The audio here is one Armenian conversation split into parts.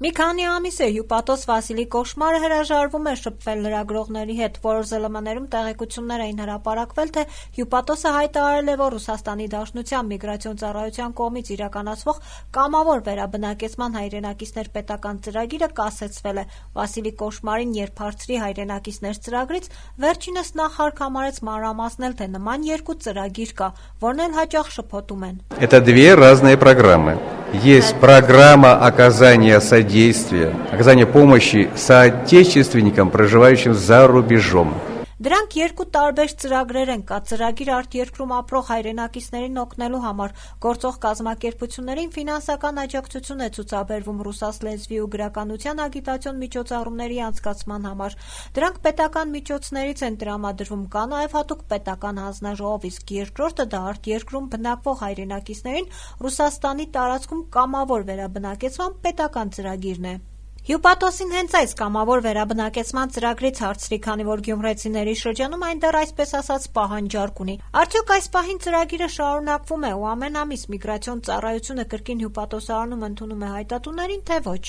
Մի քանի ամիս է հյուպատոս Վասիլի Կոշմարը հրաժարվում է շփվել լրագրողների հետ, որոշ ԶԼՄ-ներում տեղեկություններ էին հրապարակվել, թե հյուպատոսը հայտարարել է, որ Ռուսաստանի Դաշնության միգրացիոն ծառայության կողմից իրականացվող կամավոր վերաբնակեցման հայրենակիցներ պետական ծրագիրը կասեցվել է։ Վասիլի Կոշմարին երբ հարցրի հայրենակիցներ ծրագրից, վերջինս նախ հարկ համարեց մանրամասնել, թե նման երկու ծրագիր կա, որն էլ հաճախ շփոթում են։ Это две разные программы. Есть программа оказания содействия, оказания помощи соотечественникам, проживающим за рубежом. Դրանք երկու տարբեր ծրագրեր են, կա ծրագիր արտերկրում ապրող հայրենակիցներին օգնելու համար, գործող կազմակերպություններին ֆինանսական աջակցություն է ցուցաբերվում ռուսաց լեզվի ու գրականության ագիտացիոն միջոցառումների անցկացման համար։ Դրանք պետական միջոցներից են տրամադրվում, կա նաև հատուկ պետական հանձնաժողով, իսկ երկրորդը դա արտերկրում բնակվող հայրենակիցներին Ռուսաստանի տարածքում կամավոր վերաբնակեցման պետական ծրագիրն է։ Հյուպատոսին հենց այս կամավոր վերաբնակեցման ծրագրից հարցրի, քանի որ գյումրեցիների շրջանում այն դեռ այսպես ասած պահանջարկ ունի։ Արդյոք այս пահին ծրագիրը շարունակվում է ու ամեն ամիս միգրացիոն ծառայությունը կրկին հյուպատոսարանում ընդունում է հայտատուներին, թե ոչ։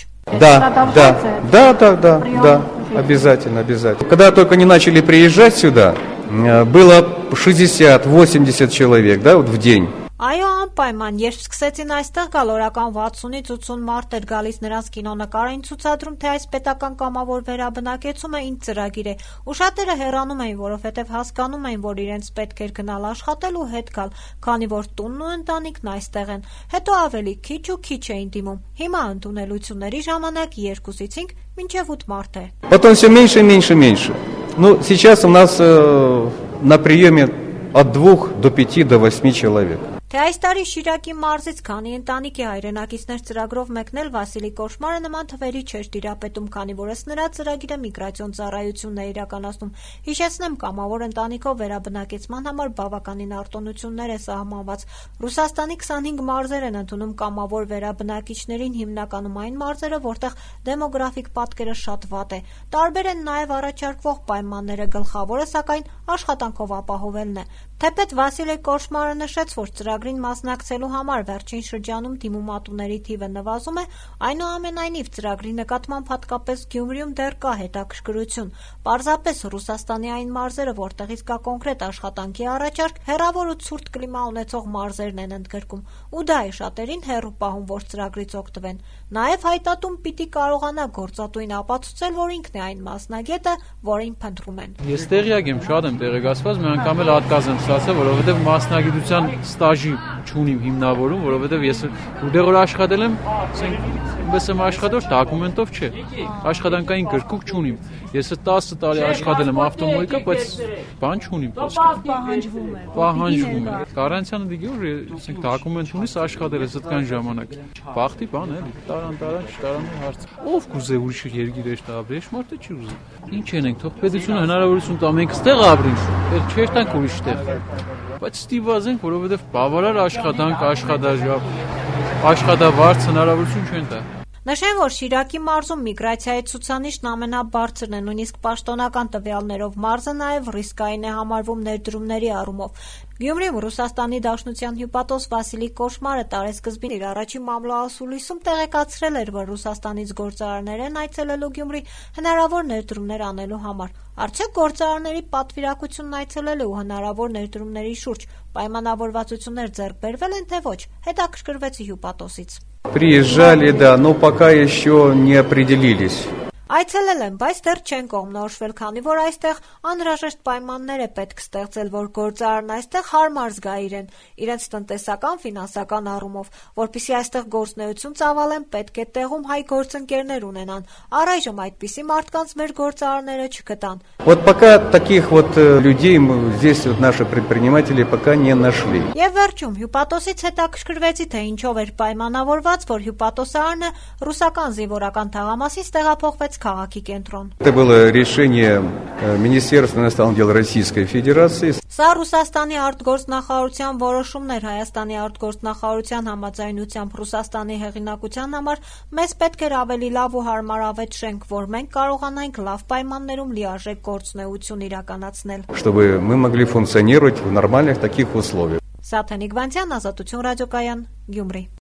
Да, обязательно. Когда только не начали приезжать сюда, было 60-80 человек, да, вот в день. Այո, անպայման, երբ սկսեցին այստեղ գալ, օրական 60-ից 80 մարդ էր գալիս, նրանց կինոնկար էին ցուցադրում, թե այս պետական կամավոր վերաբնակեցումը ինչ ծրագիր է, ու շատերը հեռանում էին, որովհետև հասկանում էին, որ իրենց պետք էր գնալ աշխատել ու հետ գալ, քանի որ տունն ու ընտանիքն այստեղ են, հետո ավելի քիչ ու քիչ էին դիմում, հիմա ընդունելությունների ժամանակ 2-ից 5 մինչև 8 մարդ է։ Потом все меньше. Ну, сейчас у нас на приеме от 2 до 5 до 8 человек. Թե այս տարի Շիրակի մարզից քանի ընտանիք է հայրենակիցներ ծրագրով մեկնել, Վասիլի Կոշմարը նման թվերի չէր տիրապետում, քանի որ ըստ նրա ծրագիրը միգրացիոն ծառայությունն է իրականացնում։ Հիշեցնեմ, կամավոր ընտանիքով վերաբնակեցման համար բավականին արտոնություններ է սահմանված։ Ռուսաստանի 25 մարզեր են ընդունում կամավոր վերաբնակիչներին, հիմնականում այն մարզերը, որտեղ դեմոգրաֆիկ պատկերը շատ վատ է։ Տարբեր են նաև առաջարկվող պայմանները, գլխավորը սակայն աշխատանքով ապահովելն է։ Թեպետ Վասիլի Կոշմարը նշեց, որ ծրագրին մասնակցելու համար վերջին շրջանում դիմումատուների թիվը նվազում է, այնուամենայնիվ ծրագրի նկատմամբ հատկապես Գյումրիում դեռ կա հետաքրքրություն։ Պարզապես Ռուսաստանի այն մարզերը, որտեղից կա կոնկրետ աշխատանքի առաջարկ, հեռավոր ու ցուրտ կլիմա ունեցող մարզերն են ընդգրկում, ու դա է շատերին հեռու պահում, որ ծրագրից օգտվեն։ Նաև հայտատուն պիտի կարողանա գործատուին ապացուցել, որ ինքն է այն մասնագետը, որին փնտրում են։ Ես տեղյակ եմ, շատ եմ տեղեկացված, մի անգամ էլ հատկաց եմ ստացել, որովհետև մասնագիտության ստաժի չունիմ հիմնավորում, որովհետև ես ուտեղ որ աշխատել եմ, ասենք եմ աշխատող դոկումենտով չէ, աշխատանքային գրքուկ չունիմ։ Ես 10 տարի աշխատել եմ ավտոմոյկա, բայց բան չունիմ։ Պահանջվում է։ Կարանցյանը դիգի որ ասենք դոկումենտ ունիս աշխատել ես այդքան ժամանակ։ Բախտի բան էլի, տարան հարց։ Ով կուզե ուրիշ երկիր էշտ ապրի, ես մարդը չի ուզի։ Ինչ ենք, թող պետությունը հնարավորություն տա մենք ստեղ ապրենք, էլ չէր տանք ուրիշ տեղ։ Բայց ստիպված ենք, որովհետև բավարար աշխատանք, աշխատավարձ հնարավորություն չեն տա։ Նշեմ, որ Շիրակի մարզում միգրացիայի ցուցանիշն ամենաբարձրն է, նույնիսկ պաշտոնական տվյալներով մարզը նաև ռիսկային է համարվում ներդրումների առումով։ Գյումրիում Ռուսաստանի Դաշնության հյուպատոս Վասիլի Կոշմարը տարեսկզբին իր առաջին մամլոասուլիսում տեղեկացրել էր, որ Ռուսաստանից գործարարներ են այցելելու Գյումրի հնարավոր ներդրումներ անելու համար։ Արդյոք գործարարների պատվիրակությունն այցելելու ու հնարավոր ներդրումների շուրջ պայմանավորվածություններ ձեռք բերվել են, թե ոչ, հետաքրքրվեցի հյուպատոսից։ Приезжали, да, но пока еще не определились. Այցելել են, բայց դեռ չեն կողմնորոշվել, քանի որ այստեղ անհրաժեշտ պայմաններ է պետք ստեղծել, որ գործարարն այստեղ հարմար զգա իրեն, իրենց տնտեսական, ֆինանսական առումով, որպեսզի այստեղ գործունեություն ծավալեն, պետք է տեղում հայ գործընկերներ ունենան։ Առայժմ այդպիսի մարդկանց մեր գործարարները չգտան։ Вот пока таких вот людей здесь вот наши предприниматели пока не нашли. Եվ վերջում հյուպատոսից հետաքրքրվեցի, թե ինչով էր պայմանավորված, որ հյուպատոսարանը ռուսական զինվորական թաղամասից տեղափոխվեց քաղաքի կենտրոն։ Это было решение Министерства иностранных дел Российской Федерации. Սա Ռուսաստանի արտգործնախարարության որոշումն էր, Հայաստանի արտգործնախարարության համաձայնությամբ Ռուսաստանի հեղինակության համար մեզ պետք էր ավելի լավ ու հարմարավետ շենք, որ մենք կարողանայինք լավ պայմաններում լիարժեք գործունեություն իրականացնել։ Чтобы мы могли функционировать в нормальных таких условиях. Սաթենիկ Վանցյան, Ազատություն ռադիոկայան, Գյումրի։